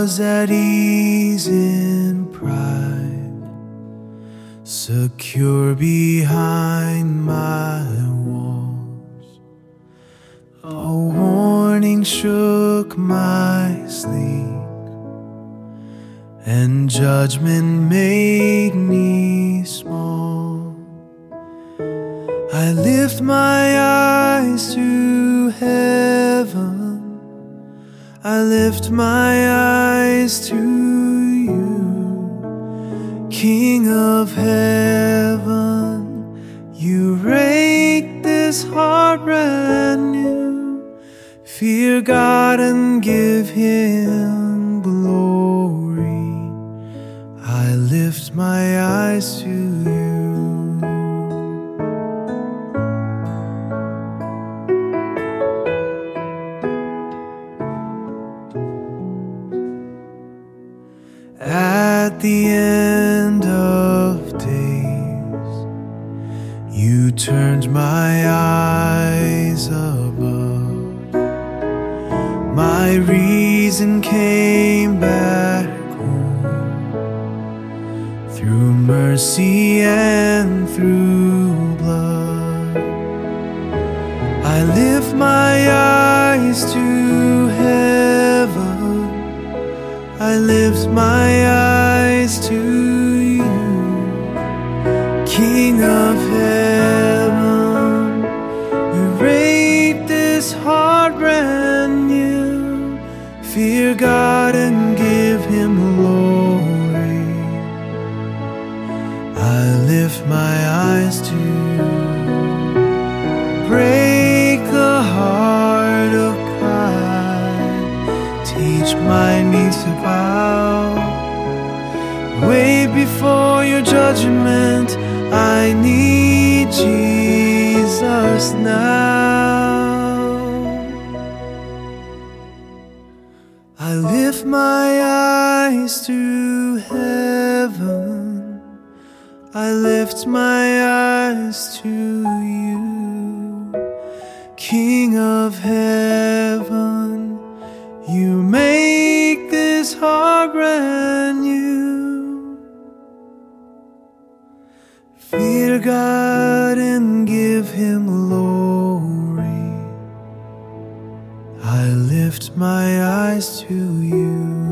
was at ease in pride, secure behind my walls. A warning shook my sleep, and judgment made me small. I lift my eyes to heaven, I lift my eyes to you, King of heaven. You rake this heart brand new. Fear God and give Him glory. I lift my eyes to you. At the end of days, you turned my eyes above. My reason came back home, through mercy and through blood. I lift my eyes to heaven, I lift my eyes to you, King of heaven. You rake this heart brand new. Fear God and give Him glory. I lift my eyes to you. Break the heart of pride, teach my knees to bow. Way before your judgment, I need Jesus now. I lift my eyes to heaven, I lift my eyes to you, King of heaven. You make this heart brand new. Fear God and give Him glory. I lift my eyes to you.